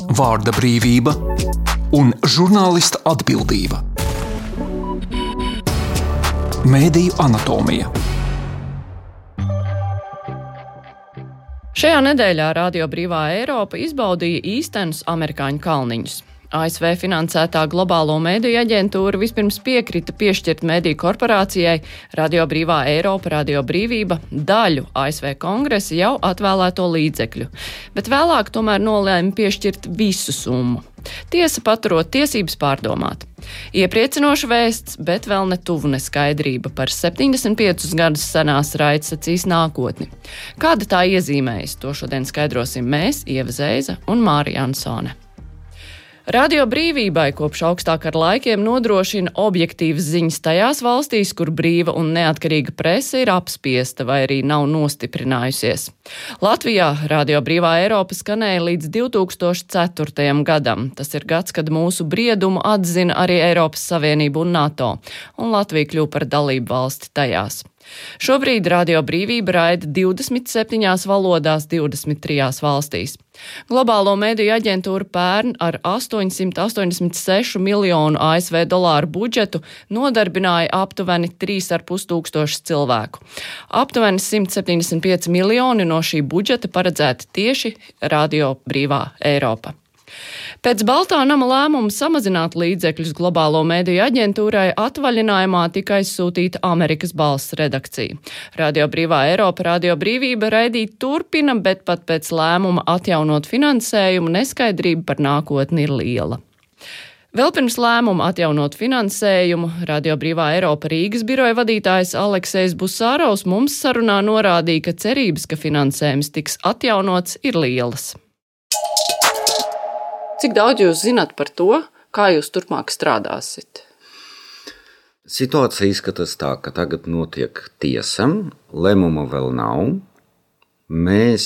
vārda brīvība un žurnālista atbildība. Mēdīju anatomija. Šajā nedēļā Radio Brīvā Eiropa izbaudīja īstenus amerikāņu kalniņus. ASV finansētā globālo mediju aģentūra vispirms piekrita piešķirt mediju korporācijai Radio Brīvā Eiropa, Radio Brīvība daļu ASV kongresa jau atvēlēto līdzekļu, bet vēlāk tomēr nolēma piešķirt visu summu. Tiesa paturot tiesības pārdomāt. Iepriecinoša vēsts, bet vēl ne tuvu neskaidrība par 75 gadus senās raidstacijas nākotni. Kāda tā iezīmējas, to šodien skaidrosim mēs, Ieva Zeiza un Mārija Ansone. Radio Brīvībai kopš augstākara laikiem nodrošina objektīvas ziņas tajās valstīs, kur brīva un neatkarīga prese ir apspiesta vai arī nav nostiprinājusies. Latvijā Radio Brīvā Eiropa skanēja līdz 2004. gadam. Tas ir gads, kad mūsu briedumu atzina arī Eiropas Savienība un NATO, un Latvija kļuva par dalību valsti tajās. Šobrīd Radio Brīvība raida 27 valodās 23 valstīs. Globālo mediju aģentūra pērn ar 886 miljonu ASV dolāru budžetu nodarbināja aptuveni 3,5 tūkstošus cilvēku. Aptuveni 175 miljoni no šī budžeta paredzēti tieši Radio Brīvā Eiropa. Pēc Baltā nama lēmuma samazināt līdzekļus globālo mediju aģentūrai atvaļinājumā tika aizsūtīta Amerikas balss redakcija. Radio Brīvā Eiropa, Radio Brīvība raidīt turpina, bet pat pēc lēmuma atjaunot finansējumu neskaidrība par nākotni ir liela. Vēl pirms lēmuma atjaunot finansējumu Radio Brīvā Eiropa Rīgas biroja vadītājs Aleksejs Busārovs mums sarunā norādīja, ka cerības, ka finansējums tiks atjaunots, ir lielas. Cik daudz jūs zināt par to, kā jūs turpmāk strādāsit? Situācija izskatās tā, ka tagad notiek tiesa, lēmuma vēl nav. Mēs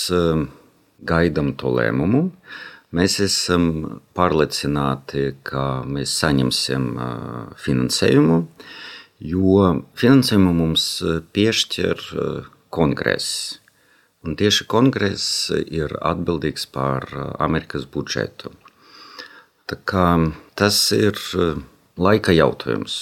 gaidām to lēmumu. Mēs esam pārliecināti, ka mēs saņemsim finansējumu, jo finansējumu mums piešķir kongress. Un tieši kongress ir atbildīgs par Amerikas budžetu. Tā kā tas ir laika jautājums,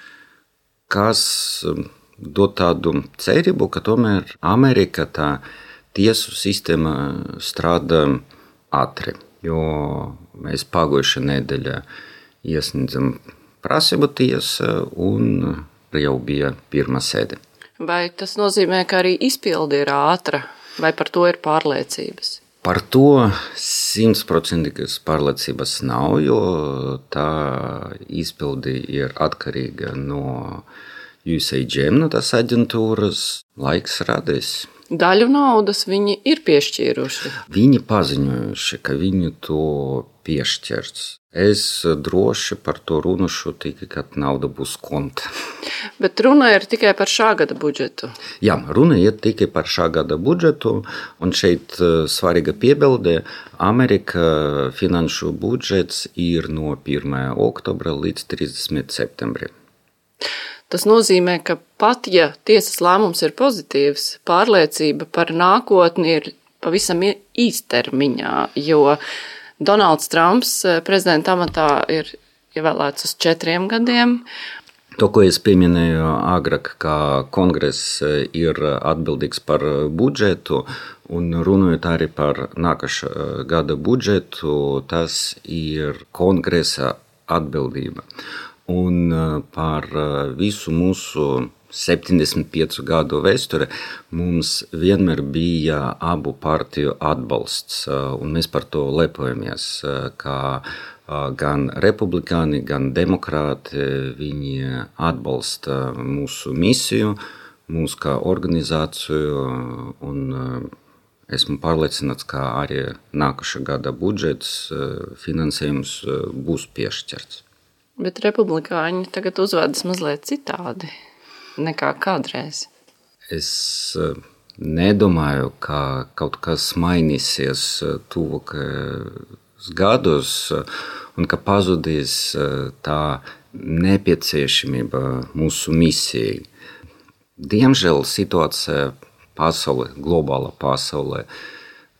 kas dod tādu cerību, ka tomēr Amerika tā tiesu sistēma strādā ātri, jo mēs pagājušā nedēļā iesniedzam prasību tiesa un jau bija pirmā sēde. Vai tas nozīmē, ka arī izpilde ir ātra? Vai par to ir pārliecības? Par to 100% pārliecības nav, jo tā izpildi ir atkarīga no USAGM, no tās aģentūras. Laiks radīs. Daļu naudas viņi ir piešķīruši. Viņi paziņojuši, ka viņi to piešķirs. Es droši par to runāšu tikai, kad nauda būs konta. Bet runa ir tikai par šā gada budžetu. Jā, runa ir tikai par šā gada budžetu, un šeit svarīga piebilde. Amerika finanšu budžets ir no 1. oktobra līdz 30. septembrim. Tas nozīmē, ka pat ja tiesas lēmums ir pozitīvs, pārliecība par nākotni ir pavisam īstermiņā, jo Donalds Trumps prezidenta amatā ir ievēlēts uz 4 gadiem. To, ko es pieminēju agrāk, ka kongress ir atbildīgs par budžetu, un runājot arī par nākošā gada budžetu, tas ir kongresa atbildība. Un par visu mūsu 75 gadu vēsture mums vienmēr bija abu partiju atbalsts, un mēs par to lepojamies, ka gan republikāni, gan demokrāti, viņi atbalsta mūsu misiju, mūsu kā organizāciju, un esmu pārliecināts, ka arī nākošā gada budžets finansējums būs piešķirts. Bet republikāņi tagad uzvedas mazliet citādi nekā kādreiz. Es nedomāju, ka kaut kas mainīsies tuvākajos gados un ka pazudīs tā nepieciešamība mūsu misijai. Diemžēl situācija pasaulē, globālā pasaulē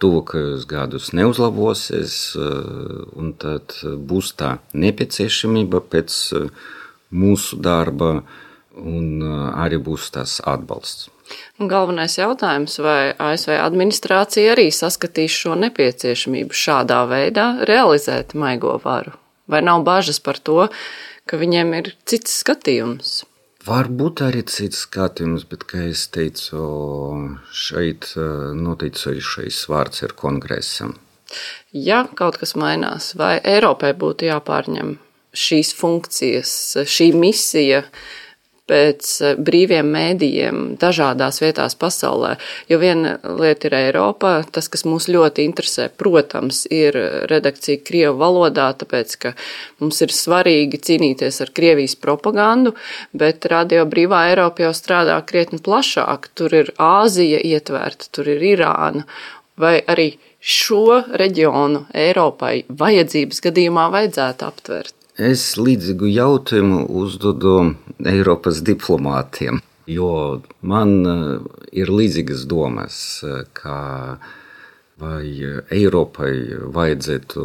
tuvākajos gadus neuzlabosies, un tad būs tā nepieciešamība pēc mūsu darba, un arī būs tas atbalsts. Galvenais jautājums, vai ASV administrācija arī saskatīs šo nepieciešamību šādā veidā realizēt maigo varu? Vai nav bažas par to, ka viņiem ir cits skatījums? Varbūt arī cits skatījums, bet, kā es teicu, šeit noteicošais vārds ir kongresam. Ja kaut kas mainās, vai Eiropai būtu jāpārņem šīs funkcijas, šī misija pēc brīviem mēdījiem dažādās vietās pasaulē? Jo viena lieta ir Eiropa, tas, kas mūs ļoti interesē, protams, ir redakcija Krievu valodā, tāpēc, ka mums ir svarīgi cīnīties ar Krievijas propagandu, bet Radio Brīvā Eiropa jau strādā krietni plašāk. Tur ir Āzija ietvērta, tur ir Irāna, vai arī šo reģionu Eiropai vajadzības gadījumā vajadzētu aptvert? Es līdzīgu jautājumu uzdodu Eiropas diplomātiem, jo man ir līdzīgas domas, ka vai Eiropai vajadzētu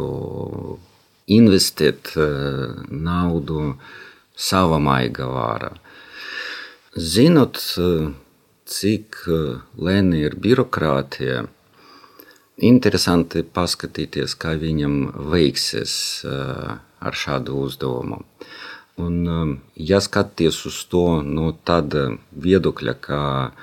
investēt naudu savā maiga vārā. Zinot, cik lēna ir birokrātija, interesanti paskatīties, kā viņam veiksies ar šādu uzdevumu. Un, ja skaties uz to no tāda viedokļa, ka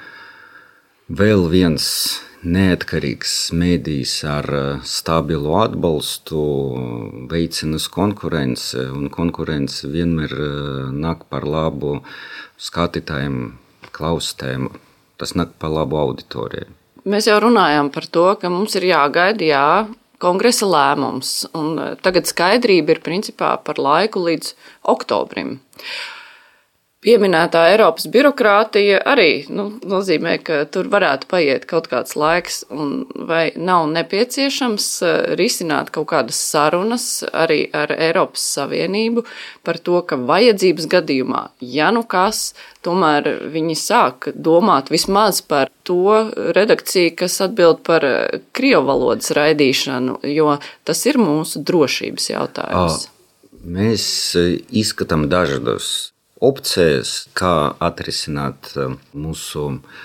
vēl viens neatkarīgs mēdījis ar stabilu atbalstu veicinās konkurence, un konkurence vienmēr nāk par labu skatītājiem, klausītājiem, tas nāk par labu auditorijai. Mēs jau runājām par to, ka mums ir jāgaida, kongresa lēmums, un tagad skaidrība ir principā par laiku līdz oktobrim. Pieminētā Eiropas birokrātija arī nozīmē, ka tur varētu paiet kaut kāds laiks, un vai nav nepieciešams risināt kaut kādas sarunas arī ar Eiropas Savienību par to, ka vajadzības gadījumā, ja nu kas, tomēr viņi sāk domāt vismaz par to redakciju, kas atbild par krievu valodas raidīšanu, jo tas ir mūsu drošības jautājums. Mēs izskatām dažādas opcijas, kā atrisināt mūsu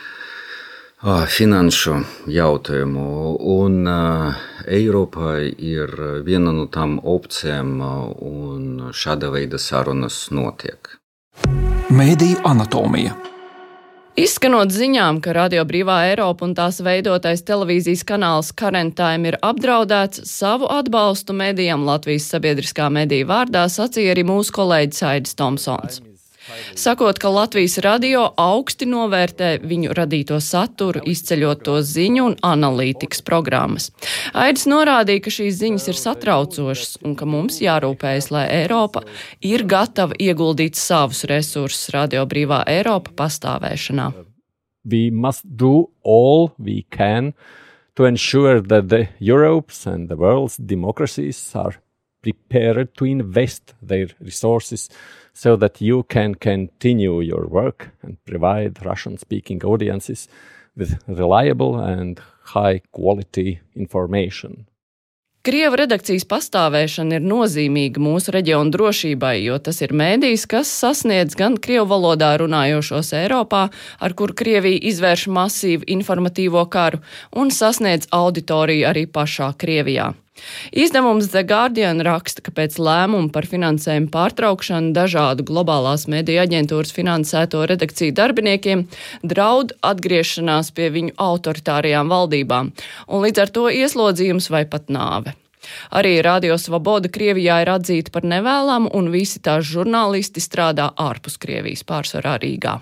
finanšu jautājumu, un Eiropā ir viena no tām opcijām, un šāda veida sarunas notiek. Mēdīju anatomija. Izskanot ziņām, ka Radio Brīvā Eiropa un tās veidotais televīzijas kanāls Current Time ir apdraudēts, savu atbalstu mēdījam Latvijas sabiedriskā mediju vārdā sacīja arī mūsu kolēģis Aidis Tomsons. Sakot, ka Latvijas radio augsti novērtē viņu radīto saturu, izceļot to ziņu un analītikas programmas. Aidis norādīja, ka šīs ziņas ir satraucošas un ka mums jārūpējas, lai Eiropa ir gatava ieguldīt savus resursus Radio Brīvā Eiropa pastāvēšanā. We must do all we can to ensure that the Europe's and the world's democracies are prepared to invest their resources so that you can continue your work and provide Russian-speaking audiences with reliable and high-quality information. Krievu redakcijas pastāvēšana ir nozīmīga mūsu reģionu drošībai, jo tas ir mēdījis, kas sasniedz gan krievu valodā runājošos Eiropā, ar kuru Krievija izvērš masīvu informatīvo karu, un sasniedz auditoriju arī pašā Krievijā. Izdevums The Guardian raksta, ka pēc lēmuma par finansējumu pārtraukšanu dažādu globālās mediju aģentūras finansēto redakciju darbiniekiem draud atgriešanās pie viņu autoritārajām valdībām, un līdz ar to ieslodzījums vai pat nāve. Arī Radio Svoboda Krievijā ir atzīta par nevēlamu, un visi tās žurnālisti strādā ārpus Krievijas, pārsvarā Rīgā.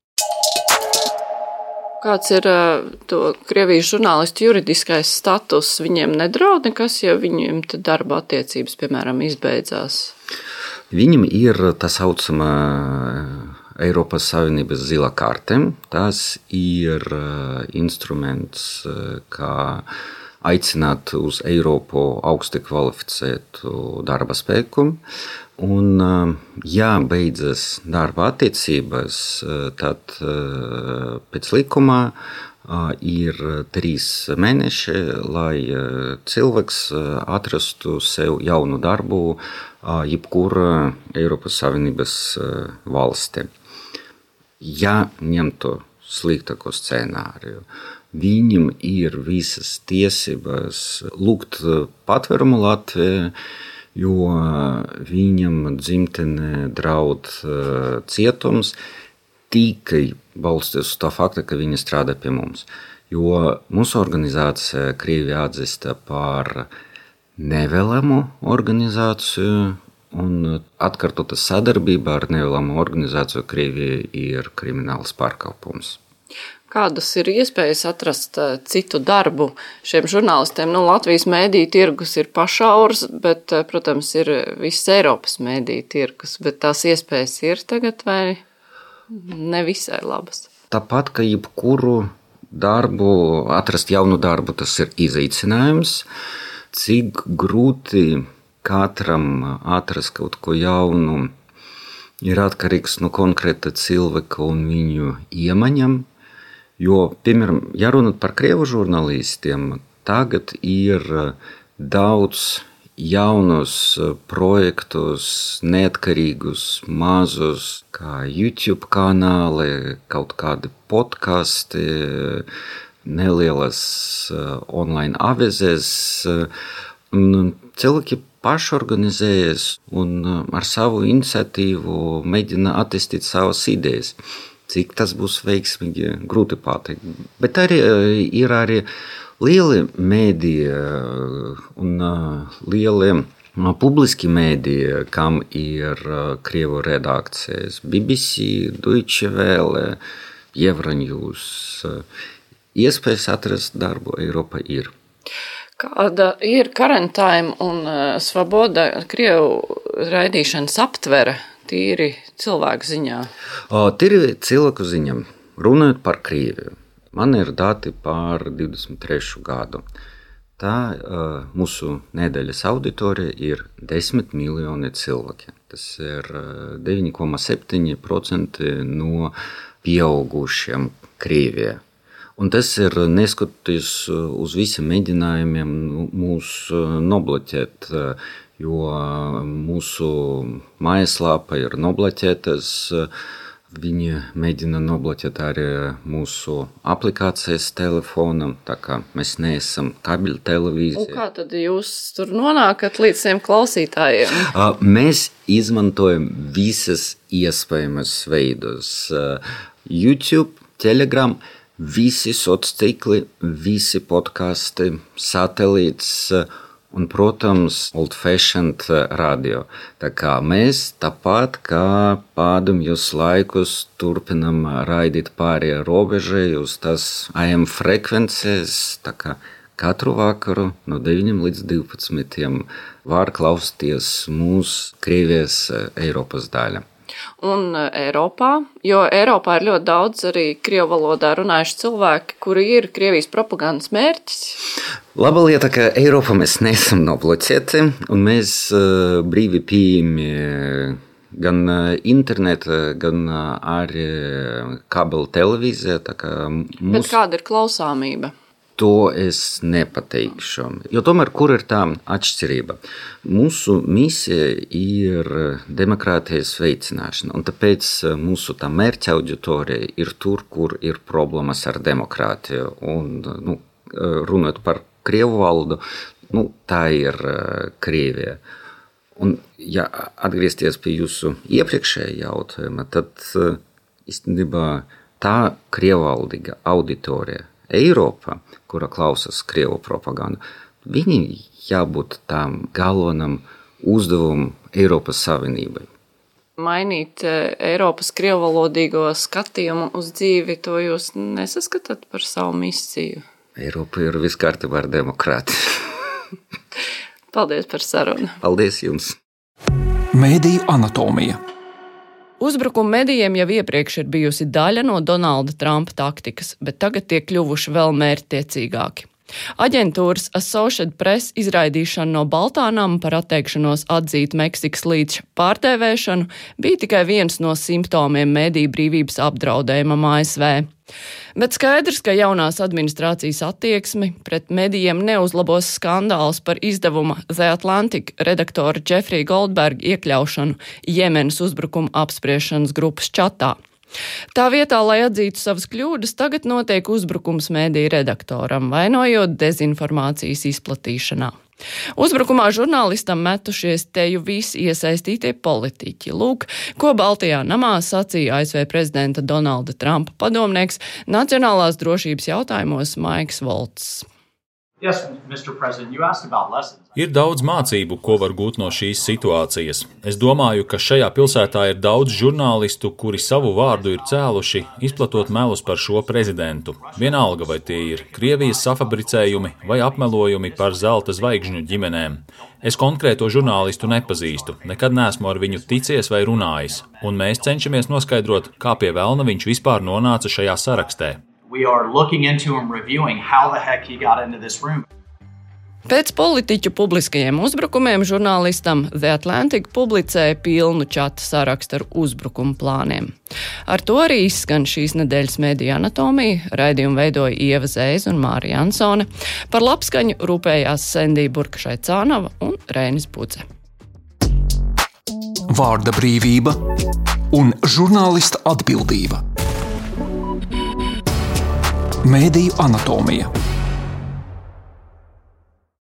Kāds ir to Krievijas žurnālistu juridiskais status? Viņiem nedraud nekas, ja viņiem darba attiecības, piemēram, izbeidzās? Viņam ir tā saucamā Eiropas Savienības zilā karte. Tas ir instruments, kā aicināt uz Eiropu augsti kvalificētu darba spēku. Un, ja beidzas darba attiecības, tad pēc likuma ir 3 mēneši, lai cilvēks atrastu sev jaunu darbu jebkurā Eiropas Savienības valstī. Ja ņemtu sliktāko scenāriju, viņam ir visas tiesības lūgt patvērumu Latvijā, jo viņam dzimtene draud cietums tikai balstoties uz tā fakta, ka viņi strādā pie mums. Jo mūsu organizācija Krievija atzīsta par nevēlamu organizāciju, un atkārtota sadarbība ar nevēlamu organizāciju Krievija ir krimināls pārkāpums. Kādas ir iespējas atrast citu darbu šiem žurnālistiem? Latvijas mēdīju tirgus ir pašaurs, bet, protams, ir viss Eiropas mēdīju tirgus, bet tās iespējas ir tagad vai ne visai labas? Tāpat, ka jebkuru darbu, atrast jaunu darbu, tas ir izaicinājums. Cik grūti katram atrast kaut ko jaunu, ir atkarīgs no konkrēta cilvēka un viņu iemaņām. Jo, piemēram, ja runāt par krievu žurnālistiem, tagad ir daudz jaunus projektus, neatkarīgus, mazus, kā YouTube kanāli, kaut kādi podkasti, nelielas online avīzes. Cilvēki paši organizējas un ar savu iniciatīvu mēģina attīstīt savas idejas. Cik tas būs veiksmīgi, grūti pateikt. Bet ir arī lieli mēdīji un lieli publiski mēdīji, kam ir krievu redakcijas. BBC, Deutsche Welle, Euronews. Iespējas atrast darbu Eiropā ir. Kāda ir Current Time un Svaboda krievu raidīšanas aptvere? Tīri cilvēku ziņā. Tīri cilvēku ziņā. Runājot par Krieviju, man ir dati par 23. gadu. Tā mūsu nedēļas auditorija ir 10 miljoni cilvēki. Tas ir 9,7% no pieaugušiem Krievijā. Un tas ir neskatoties uz visiem mēģinājumiem mūs nobloķēt, jo mūsu mājaslapa ir nobloķētas. Viņi mēģina nobloķēt arī mūsu aplikācijas telefonam, tā kā mēs neesam kabeļu televīzija. Un kā tad jūs tur nonākat līdz tiem klausītājiem? Mēs izmantojam visas iespējamas veidus. YouTube, Telegram, visi sociāli, visi podkasti, satelīts un, protams, old-fashioned radio. Tā kā mēs tāpat kā padomjos laikus turpinam raidīt pāri robežai uz tās AM frekvencijas, tā kā katru vakaru no 9 līdz 12 var klausīties mūsu Krievijas Eiropas daļa. Un Eiropā, jo Eiropā ir ļoti daudz arī krievu valodā runājuši cilvēki, kuri ir Krievijas propagandas mērķis. Laba lieta, ka Eiropā mēs neesam nobloķēti, un mēs brīvi pieejami gan interneta, gan arī kabeļu televīzija. Bet kāda ir klausāmība? To es nepateikšu. Jo tomēr, kur ir tā atšķirība? Mūsu misija ir demokrātijas veicināšana, un tāpēc mūsu tā mērķa auditorija ir tur, kur ir problēmas ar demokrātiju. Un, runājot par krievu valodu, tā ir Krievija. Un, ja atgriezties pie jūsu iepriekšējā jautājuma, tad īstenībā tā krievvaldīga auditorija Eiropā, kura klausās krievu propagandu, viņi jābūt tam galvenam uzdevumam Eiropas Savienībai. Mainīt Eiropas krievvalodīgo skatījumu uz dzīvi, to jūs nesaskatāt par savu misiju? Eiropa ir viss kārtībā ar demokrātiju. Paldies par sarunu. Paldies jums. Mēdīju anatomija. Uzbrukumi medijiem jau iepriekš ir bijusi daļa no Donalda Trumpa taktikas, bet tagad tie kļuvuši vēl mērķtiecīgāki. Aģentūras Associated Press izraidīšana no Baltānām par atteikšanos atzīt Meksikas līča pārtēvēšanu bija tikai viens no simptomiem mediju brīvības apdraudējumam ASV. Bet skaidrs, ka jaunās administrācijas attieksmi pret medijiem neuzlabos skandāls par izdevuma The Atlantic redaktora Jeffrey Goldberga iekļaušanu Jemenas uzbrukuma apspriešanas grupas čatā. Tā vietā, lai atzītu savas kļūdas, tagad notiek uzbrukums mediju redaktoram, vainojot dezinformācijas izplatīšanā. Uzbrukumā žurnālistam metušies teju visi iesaistītie politiķi. Lūk, ko Baltijā namā sacīja ASV prezidenta Donalda Trumpa padomnieks nacionālās drošības jautājumos Maiks Volts. Yes, Mr. President, you asked about lessons. Ir daudz mācību, ko var gūt no šīs situācijas. Es domāju, ka šajā pilsētā ir daudz žurnālistu, kuri savu vārdu ir cēluši, izplatot melus par šo prezidentu. Vienalga, vai tie ir Krievijas safabricējumi vai apmelojumi par zelta zvaigžņu ģimenēm. Es konkrēto žurnālistu nepazīstu, nekad neesmu ar viņu ticies vai runājis, un mēs cenšamies noskaidrot, kā pie velna viņš vispār nonāca šajā sarakstē. We are looking into and reviewing how the heck he got into this room. Pēc politiķu publiskajiem uzbrukumiem žurnālistam The Atlantic publicēja pilnu čata sarakstu ar uzbrukumu plāniem. Ar to arī izskan šīs nedēļas mediju anatomija. Raidījumu veidoja Ieva Zēza un Mārija Ansone. Par labskaņu rūpējās Sendija Burka-Šaicānova un Reinis Budze. Vārda brīvība un žurnālista atbildība. Mediju anatomija.